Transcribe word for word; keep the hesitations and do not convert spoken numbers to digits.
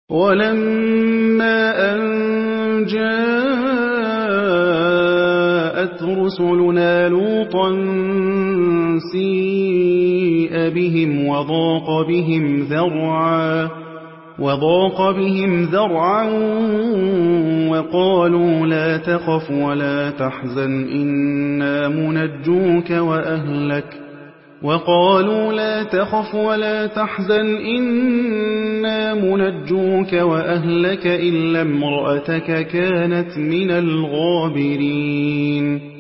وَلَمَّا أَن جَاءَتْ رُسُلُنَا لُوطًا سِيءَ بِهِمْ وَضَاقَ بِهِمْ ذَرْعًا وَقَالُوا لَا تَخَفْ وَلَا تَحْزَنْ إِنَّا مُنَجُّوكَ وَأَهْلَكَ إِلَّا امْرَأَتَكَ كَانَتْ مِنَ الْغَابِرِينَ